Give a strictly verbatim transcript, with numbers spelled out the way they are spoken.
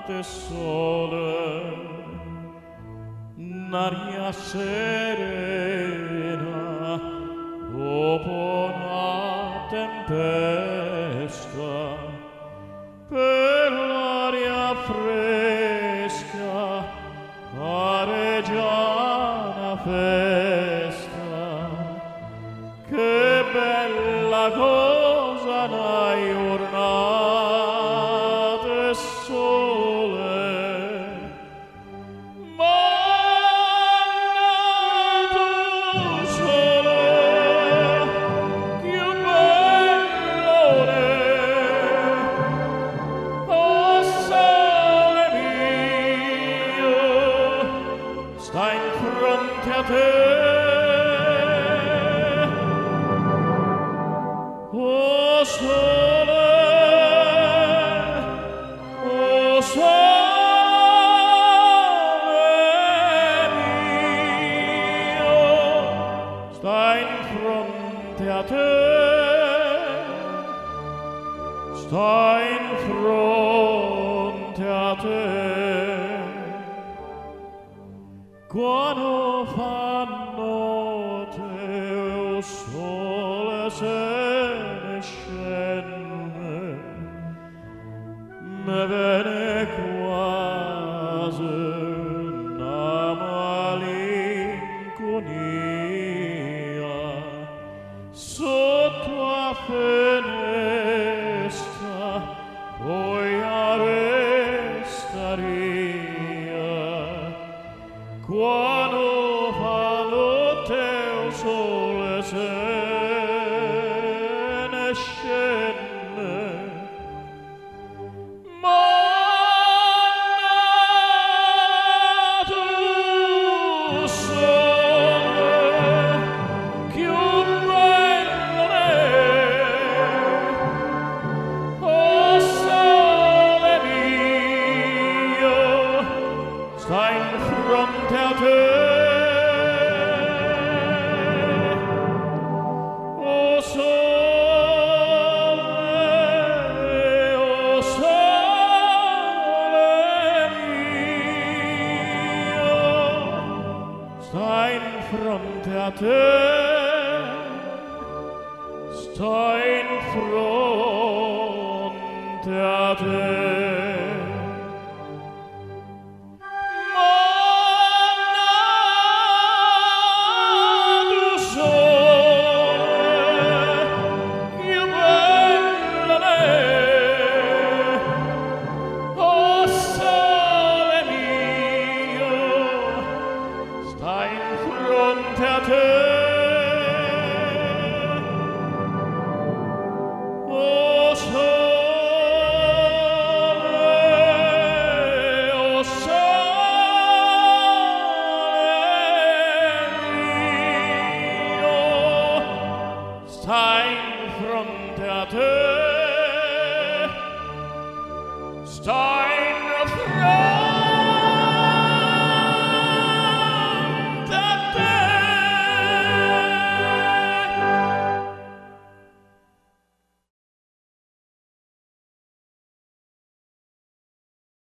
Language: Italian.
notte sole, un'aria serena dopo una tempesta, per l'aria fresca pare già una festa. Che bella cosa una giornata sole, ma tu sole più bellone, oh sole mio, sta in fronte a te. O sole, o sole mio, sta in fronte a te, sta in fronte a te. Quando fa notte, o sole se ne scende, me viene quasi una malinconia sotto a finestra, poi a restaria. Quando fa notte o sole se ne scende, ma tu sole più belle, o sole mio, sta in fronte a te. O sole, o sole mio, sta in fronte a te, sta in fronte a te. O sole, o sole mio, sta in fronte a te, sta